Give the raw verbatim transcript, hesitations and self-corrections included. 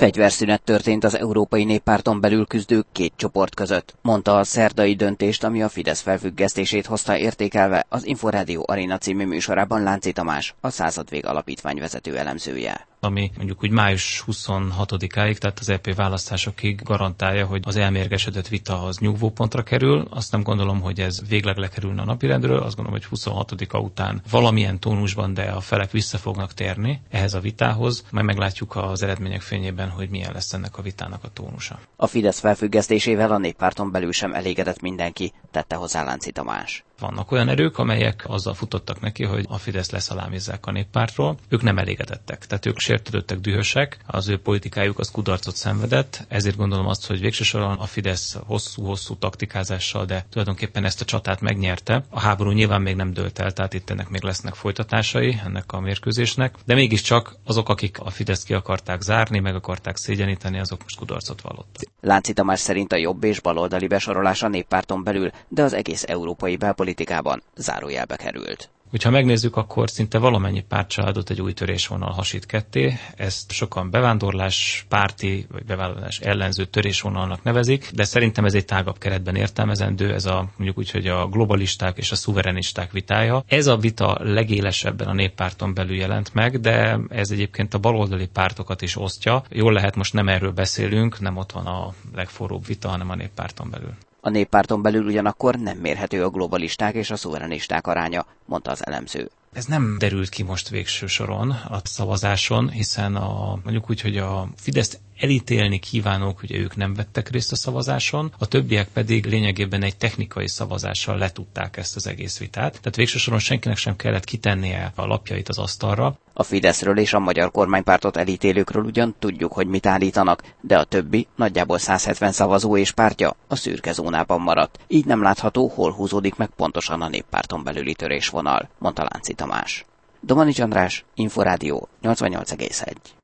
Fegyverszünet történt az Európai Néppárton belül küzdő két csoport között, mondta a szerdai döntést, ami a Fidesz felfüggesztését hozta értékelve az Inforádió Arena című műsorában Lánci Tamás, a Századvég Alapítvány vezető elemzője. Ami mondjuk úgy május huszonhatodikáig, tehát az é pé választásokig garantálja, hogy az elmérgesedett vita az nyugvópontra kerül. Azt nem gondolom, hogy ez végleg lekerülne a napirendről, azt gondolom, hogy huszonhatodika után valamilyen tónusban, de a felek vissza fognak térni ehhez a vitához, majd meglátjuk az eredmények fényében, hogy milyen lesz ennek a vitának a tónusa. A Fidesz felfüggesztésével a Néppárton belül sem elégedett mindenki, tette hozzá Lánci Tamás. Vannak olyan erők, amelyek azzal futottak neki, hogy a Fidesz leszalámizzák a Néppártról. Ők nem elégedettek, tehát ők sértődöttek, dühösek, az ő politikájuk az kudarcot szenvedett, ezért gondolom azt, hogy végső soron a Fidesz hosszú-hosszú taktikázással, de tulajdonképpen ezt a csatát megnyerte. A háború nyilván még nem dőlt el, tehát itt ennek még lesznek folytatásai ennek a mérkőzésnek, de mégiscsak azok, akik a Fideszt ki akarták zárni, meg akarták szégyeníteni, azok most kudarcot vallottak. Lánci Tamás szerint a jobb és baloldali besorolás a Néppárton belül, de az egész európai belpolitikában zárójelbe került. Hogyha megnézzük, akkor szinte valamennyi pártcsaládot egy új törésvonal hasít ketté. Ezt sokan bevándorlás párti vagy bevándorlás ellenző törésvonalnak nevezik, de szerintem ez egy tágabb keretben értelmezendő, ez a mondjuk úgy, hogy a globalisták és a szuverenisták vitája. Ez a vita legélesebben a Néppárton belül jelent meg, de ez egyébként a baloldali pártokat is osztja. Jól lehet, most nem erről beszélünk, nem ott van a legforróbb vita, hanem a Néppárton belül. A Néppárton belül ugyanakkor nem mérhető a globalisták és a szuverenisták aránya, mondta az elemző. Ez nem derült ki most végső soron a szavazáson, hiszen a, mondjuk úgy, hogy a Fideszt elítélni kívánók, ugye ők nem vettek részt a szavazáson, a többiek pedig lényegében egy technikai szavazással letudták ezt az egész vitát. Tehát végső soron senkinek sem kellett kitennie a lapjait az asztalra. A Fideszről és a magyar kormánypártot elítélőkről ugyan tudjuk, hogy mit állítanak, de a többi, nagyjából száz hetven szavazó és pártja a szürke zónában maradt. Így nem látható, hol húzódik meg pontosan a Néppárton belüli törésvonal, mondta Lánci Tamás. Domanics András, Inforádió nyolcvannyolc egész egy.